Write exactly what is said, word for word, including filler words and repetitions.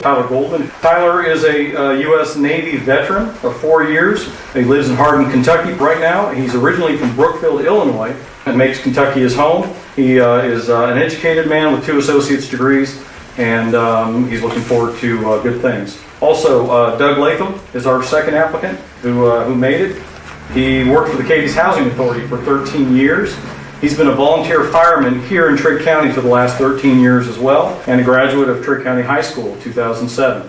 Tyler Goldman. Tyler is a uh, U S Navy veteran of four years. He lives in Hardin, Kentucky right now. He's originally from Brookfield, Illinois, and makes Kentucky his home. He uh, is uh, an educated man with two associate's degrees, and um, he's looking forward to uh, good things. Also, uh, Doug Latham is our second applicant who, uh, who made it. He worked for the Cadiz Housing Authority for thirteen years. He's been a volunteer fireman here in Trigg County for the last thirteen years as well, and a graduate of Trigg County High School in two thousand seven.